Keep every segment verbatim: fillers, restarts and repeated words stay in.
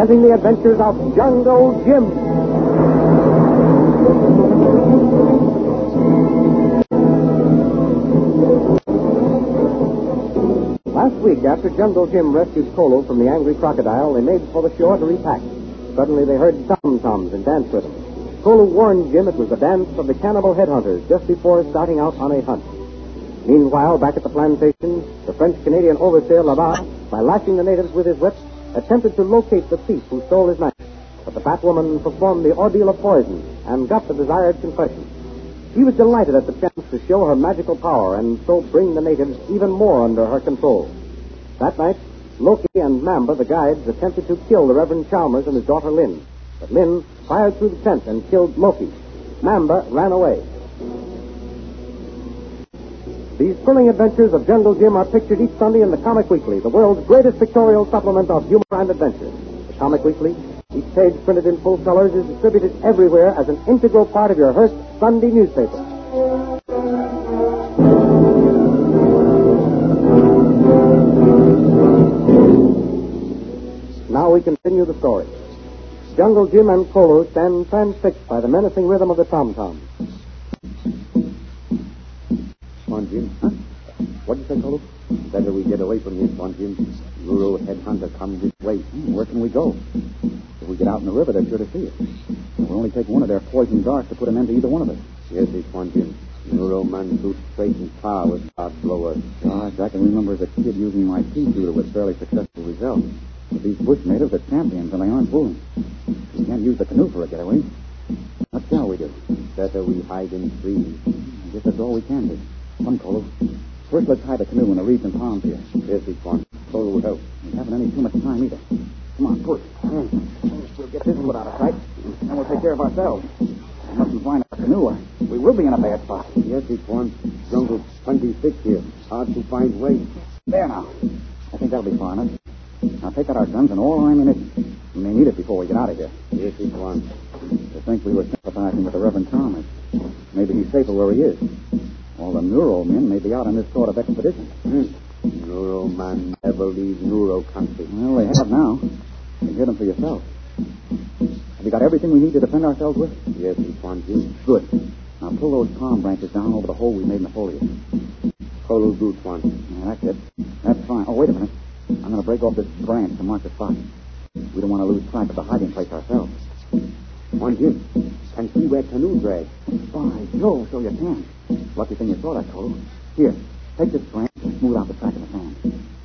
presenting the adventures of Jungle Jim. Last week, after Jungle Jim rescued Kolo from the angry crocodile, they made for the shore to repack. Suddenly, they heard tom-toms and dance rhythm. Kolo warned Jim it was the dance of the cannibal headhunters just before starting out on a hunt. Meanwhile, back at the plantation, the French-Canadian overseer Labat, by lashing the natives with his whip, attempted to locate the thief who stole his knife. But the fat woman performed the ordeal of poison and got the desired confession. She was delighted at the chance to show her magical power and so bring the natives even more under her control. That night, Loki and Mamba, the guides, attempted to kill the Reverend Chalmers and his daughter Lynn. But Lynn fired through the tent and killed Loki. Mamba ran away. These thrilling adventures of Jungle Jim are pictured each Sunday in the Comic Weekly, the world's greatest pictorial supplement of humor and adventure. The Comic Weekly, each page printed in full colors, is distributed everywhere as an integral part of your Hearst Sunday newspaper. Now we continue the story. Jungle Jim and Kolo stand transfixed by the menacing rhythm of the tom-tom. Come on, Jim. Huh? What'd you say, Kolo? Better we get away from here, Swan Jim. Rural headhunter comes this way. Hmm, where can we go? If we get out in the river, they're sure to see us. We'll only take one of their poison darts to put an end to either one of us. Yes, it's Swan Jim. Neuro man shoot straight and far with dart blowers. Gosh, I can remember as a kid using my pea shooter with fairly successful results. But these bush natives are champions, and they aren't fooling. We can't use the canoe for a getaway. What shall we do? Better we hide in trees. I guess that's all we can do. Come, Kolo. First, let's hide the canoe in the reeds and palms here. Yes, it's Swan. Kolo will help. We haven't any too much time either. Come on, push. We'll get this foot out of sight, and we'll take care of ourselves. We mustn't find our canoe. We will be in a bad spot. Yes, it's Swan. Jungle's plenty thick here. Hard to find way. There now. I think that'll be far enough. Now take out our guns and all our ammunition. We may need it before we get out of here. Yes, it's Swan. To think we were sympathizing with the Reverend Chalmers. Maybe he's safer where he is. All the Neuro men may be out on this sort of expedition. Hmm. Neuro man never leaves Neuro country. Well, they have now. You can hear them for yourself. Have we got everything we need to defend ourselves with? Yes, it's Swan Jim. Good. Now pull those palm branches down over the hole we made in the foliage. Kolo do, Swan. Yeah, that's it. That's fine. Oh, wait a minute. I'm going to break off this branch to mark the spot. We don't want to lose track of the hiding place ourselves. Swan Jim, can see where canoe drag. By Jove, so you can. Lucky thing you saw that, Kolo. Here, take this branch and smooth out the track in the sand.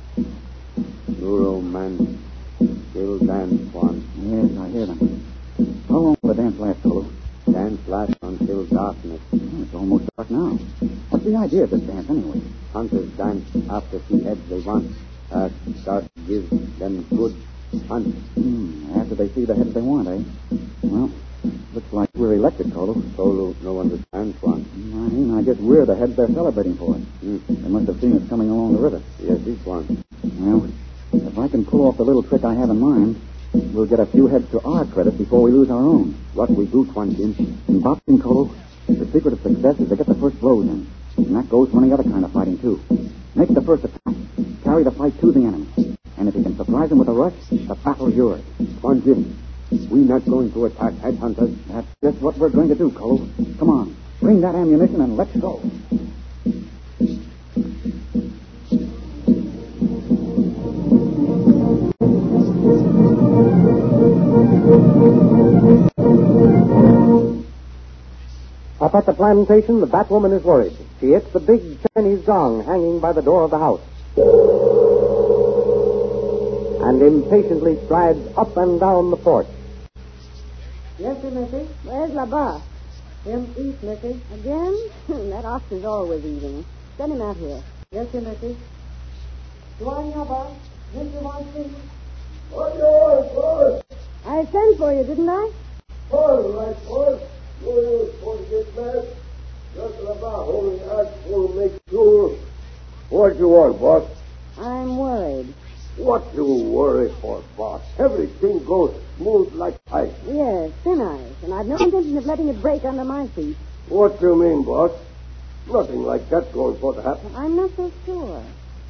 Neuro man still dance, Swan. Yes, I hear them. How long will the dance last, Kolo? Dance lasts until darkness. Oh, it's almost dark now. What's the idea of this dance, anyway? Hunters dance after see heads they want. Uh, dark gives them good hunt. Hmm, after they see the heads they want, eh? Well, looks like we're elected, Kolo. Kolo no understands, Swan. I mean, I guess we're the heads they're celebrating for. Hmm. They must have seen us coming along the river. Yes, this one. Well, if I can pull off the little trick I have in mind, we'll get a few heads to our credit before we lose our own. What we do, Swan Jim? In boxing, Kolo, the secret of success is to get the first blows in. And that goes for any other kind of fighting, too. Make the first attack. Carry the fight to the enemy. And if you can surprise them with a rush, the battle's yours. Swan Jim, we're not going to attack headhunters. That's just what we're going to do, Kolo. Come on. Bring that ammunition and let's go. Up at the plantation, the Batwoman is worried. She hits the big Chinese gong hanging by the door of the house and impatiently strides up and down the porch. Yes, sir, Missy. Where's Labat? Him eat, Missy. Again? That ox is always eating. Send him out here. Yes, sir, Missy. Tuan Labat, Mister Watson. What yours, boss? I sent for you, didn't I? All right, boss. You're supposed to get back. Just about holding out for to make sure. What you want, boss? I'm worried. What you worry for, boss? Everything goes smooth like ice. Yes, thin ice, and I've no intention of letting it break under my feet. What do you mean, boss? Nothing like that going for to happen. I'm not so sure.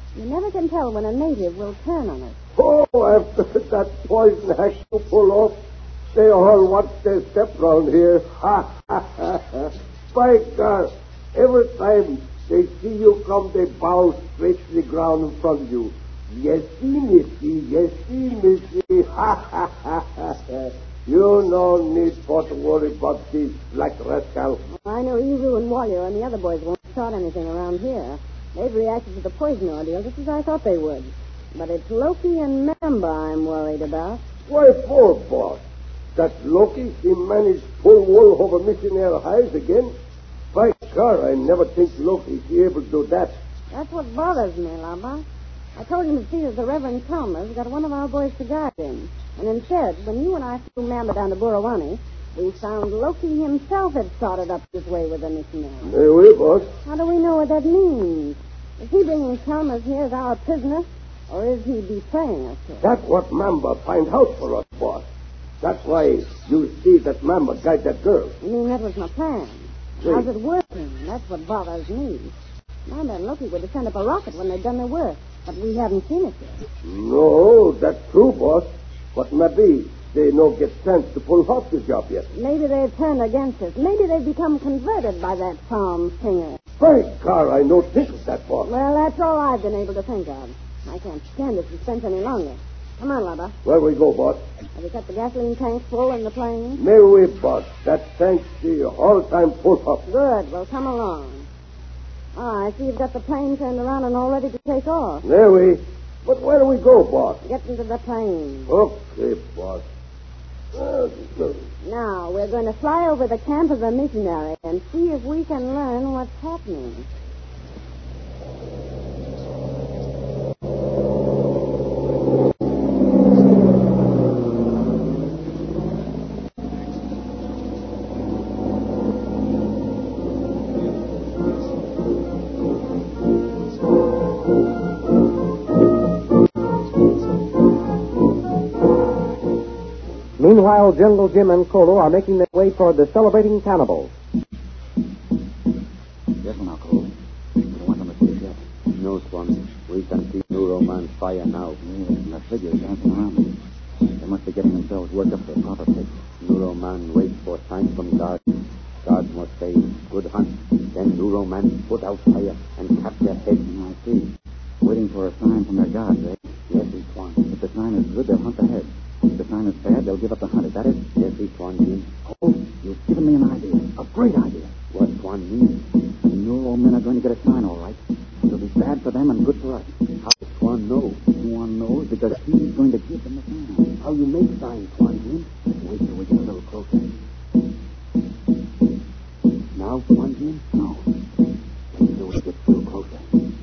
You never can tell when a native will turn on us. Oh, after that poison has to pull off, they all watch their step round here. Ha, ha, ha, ha. By God, every time they see you come, they bow straight to the ground in front of you. Yes, missy, yes, missy. Ha, ha, ha, ha, ha. You no need for to worry about these black rascals. I know Ezu and Warrior and the other boys won't start anything around here. They've reacted to the poison ordeal just as I thought they would. But it's Loki and Mamba I'm worried about. Why for, boss? That Loki, he managed to pull wool over missionary hides again? By God, I never think Loki be able to do that. That's what bothers me, Lamba. I told him to see that the Reverend Chalmers got one of our boys to guide him. And instead, when you and I flew Mamba down to Burawani, we found Loki himself had started up this way with the missionary. Hey, we, boss. How do we know what that means? Is he bringing Chalmers here as our prisoner, or is he betraying us here? That's what Mamba find out for us, boss. That's why you see that Mamba guide that girl. You mean that was my plan? See. How's it working? That's what bothers me. Mamba and Loki would have sent up a rocket when they'd done their work, but we haven't seen it yet. No, that's true, boss. But maybe they no get chance to pull off the job yet. Maybe they've turned against us. Maybe they've become converted by that psalm singer. By God, I no think of that, boss. Well, that's all I've been able to think of. I can't stand this suspense any longer. Come on, Lubba. Where we go, boss? Have you got the gasoline tanks full in the plane? May we, boss. That tank's the whole time full up. Good. Well, come along. Oh, I see you've got the plane turned around and all ready to take off. There we. But where do we go, boss? Get into the plane. Okay, boss. Uh, Now, we're going to fly over the camp of the missionary and see if we can learn what's happening. Meanwhile, Jungle Jim and Kolo are making their way toward the celebrating cannibals. Yes, now, Kolo. We don't want them to see us yet. No, Swan. We can see Neuro Man fire now. Yeah, the figures dancing around. They must be getting themselves worked up to the proper pitch. Neuro Man waits for sign from God. God must say, good hunt. Then Neuro Man put out fire and cut their heads. I see. Waiting for a sign from their gods, eh? Yes, it's Swan. If the sign is good, they'll hunt ahead. If the sign is bad, they'll give up the hunt. Is that it? Yes, it's Swan, Jim. Oh, you've given me an idea. A great idea. What Swan means? The Neuro men are going to get a sign, all right. It'll be bad for them and good for us. How does Swan know? Swan knows because he's going to give them the sign. How you make signs, Swan, Jim? Wait till we get a little closer. Now, Swan, Jim? No. Wait till we get still closer.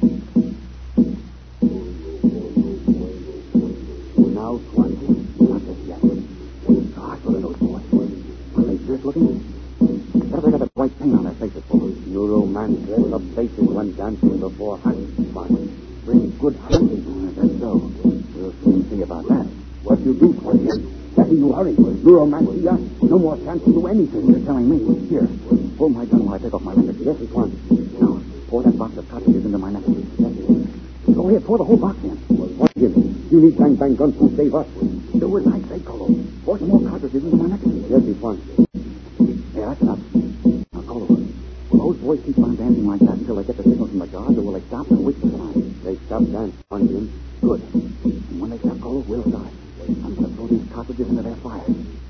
Now, Swan, Jim? Not just yet. Gosh, look at those boys. Are they serious looking? What have they got that white paint on their faces for? Neuro Man dress up faces when dancing before hunting, Swan. Bring good hunting. Oh, that's so. We'll soon see about that. What you do, Swan, Jim? Better you hurry. Neuro Man see us. No more chance to do anything. You're telling me. Here, pull my gun while I take off my necklace. Yes, it's Swan. Now, pour that box of cartridges into my necklace. Go ahead, pour the whole box in. Well, what, Jim? You need bang bang guns to save us. Do as I say, Kolo. Pour some more cartridges into my necklace. Yes, it's Swan. Yeah, that's enough. Now, Kolo, will those boys keep on dancing like that until they get the signal from the guards, or will they stop and wait for the sign? They stop dance, Swan, Jim. Good. And when they stop, Kolo, we'll start. I'm going to throw these cartridges into their fire.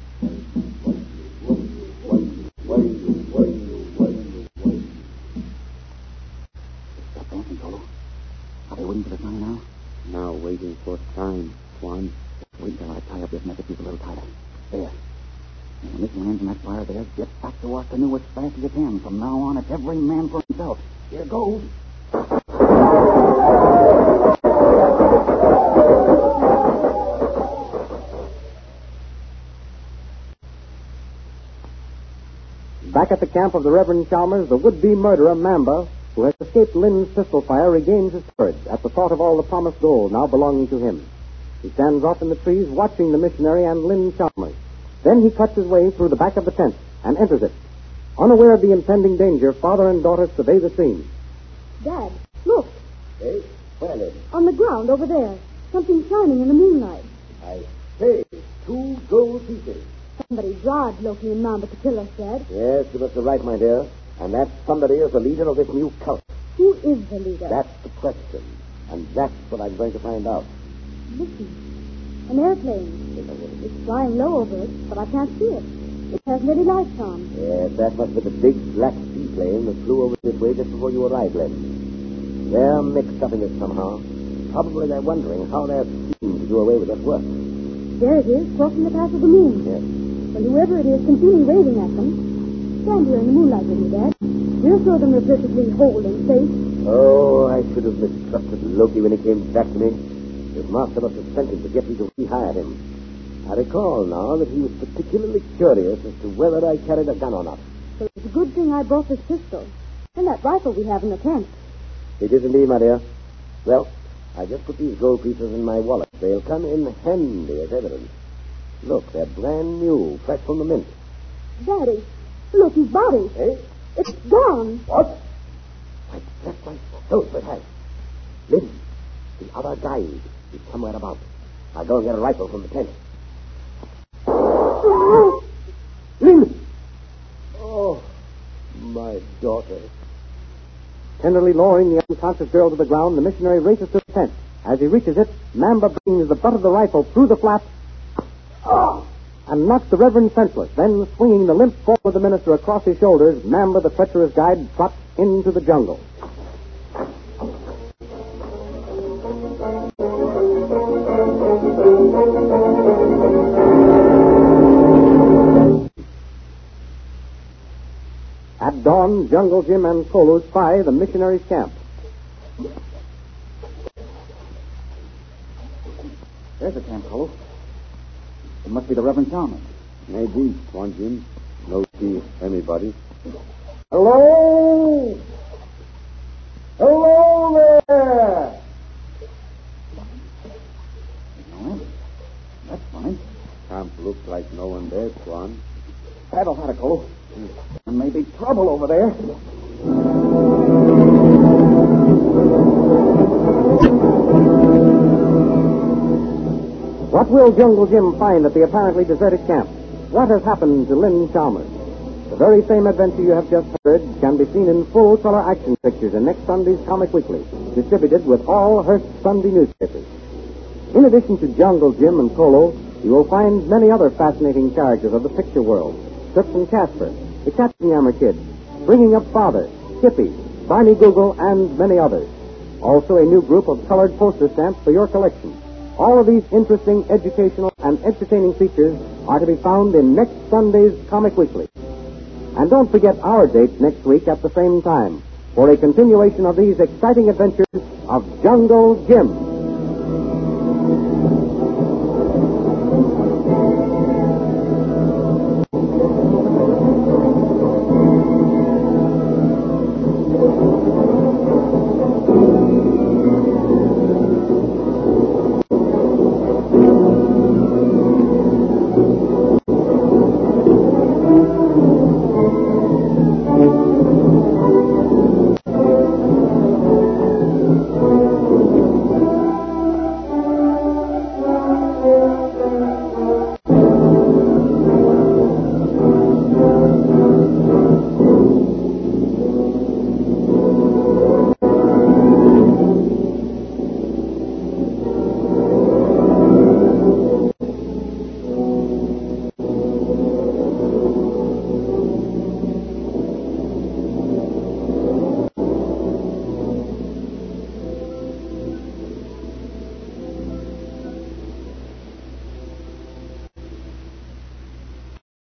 Stop dancing, Kolo. Are they waiting for the sign now? Now waiting for sign, Swan. Wait till I tie up this necklace a little tighter. There. And when this lands in that fire there, get back to our canoe as fast as you can. From now on, it's every man for himself. Here goes. Back at the camp of the Reverend Chalmers, the would-be murderer, Mamba, who has escaped Lynn's pistol fire, regains his courage at the thought of all the promised gold now belonging to him. He stands off in the trees watching the missionary and Lynn Chalmers. Then he cuts his way through the back of the tent and enters it. Unaware of the impending danger, father and daughter survey the scene. Dad, look. Hey, Where, Lynn? On the ground over there. Something shining in the moonlight. I say, two gold pieces. Somebody bribed Loki and Mamba to kill us, Dad. Yes, you must be right, my dear. And that somebody is the leader of this new cult. Who is the leader? That's the question. And that's what I'm going to find out. Listen. An airplane. It's flying low over it, but I can't see it. It hasn't any lights on. Yes, that must be the big black seaplane that flew over this way just before you arrived, Len. They're mixed up in it somehow. Probably they're wondering how they're scheming to do away with this work. There it is, crossing the path of the moon. Yes. Well, whoever it is continue waving at them. Stand here in the moonlight with me, Dad. We'll show them they're perfectly whole and safe. Oh, I should have mistrusted Loki when he came back to me. His master must have sent him to get me to rehire him. I recall now that he was particularly curious as to whether I carried a gun or not. Well, it's a good thing I brought this pistol. And that rifle we have in the tent. It is indeed, my dear. Well, I just put these gold pieces in my wallet. They'll come in handy as evidence. Look, they're brand new, fresh from the mint. Daddy, look, his body. Eh? It's gone. What? Why, that's right. Those it has. Lynn, the other guide is somewhere about. I'll go and get a rifle from the tent. Lynn! Oh, my daughter. Tenderly lowering the unconscious girl to the ground, the missionary races to the tent. As he reaches it, Mamba brings the butt of the rifle through the flap oh, and knocks the Reverend senseless. Then, swinging the limp form of the minister across his shoulders, Mamba, the treacherous guide, trots into the jungle. At dawn, Jungle Jim and Kolo spy the missionary's camp. There's the camp, Kolo. It must be the Reverend Chalmers. Maybe, Swan Jim. No see anybody. Hello? Hello there! No. That's funny. Camp looks like no one there, Swan. That'll have it, Kolo. There may be trouble over there. What will Jungle Jim find at the apparently deserted camp? What has happened to Lynn Chalmers? The very same adventure you have just heard can be seen in full-color action pictures in next Sunday's Comic Weekly, distributed with all Hearst Sunday newspapers. In addition to Jungle Jim and Kolo, you will find many other fascinating characters of the picture world. Toots and Casper, the Katzenjammer Kids, Bringing Up Father, Skippy, Barney Google, and many others. Also a new group of colored poster stamps for your collection. All of these interesting, educational, and entertaining features are to be found in next Sunday's Comic Weekly. And don't forget our date next week at the same time for a continuation of these exciting adventures of Jungle Jim.